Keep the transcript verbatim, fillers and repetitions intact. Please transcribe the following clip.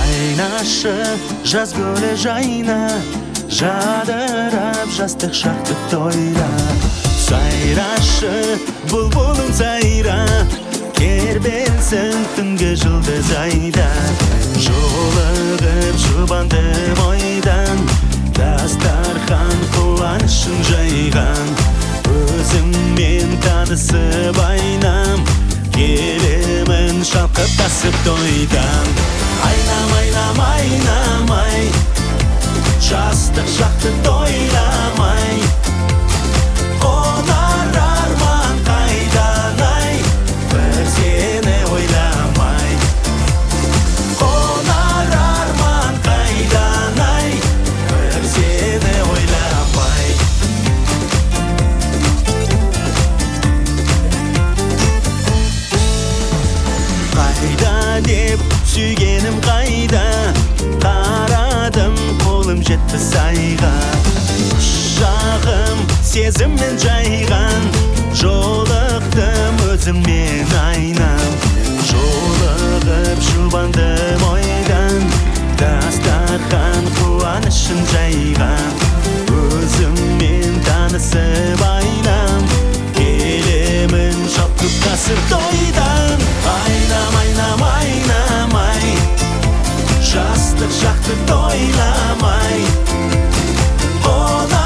Кайнашы жаз гөлі жайна, жадырап жастық шақты тойра. Сайрашы бұлбұлым сайра, кербелсін түнгі жұлдыз айда. Жолығып жұбанды ойдан, дастархан қуанышын жайған. Өзіңмен танысып айнам, келемін шалқып тасып тойдан. Айнам, айнам, айнамай, жастық шақты тойламай. Қонар арман қайдан ай, бір сені ойламай. Қонар арман қайдан ай, бір сені ойламай. Қайда деп сүйгенім қайда, қарадым қолым жетті сайға. Жағым сезіммен жайған, жолықтым өзіңмен айнам. Жолығып жұбандым ойдан, дастархан қуанышын жайған. Өзіңмен танысып айнам, келемін шалқып тасып тойдан. Айнам, айнам, айнамай, жастық шақты тойламай. Қонар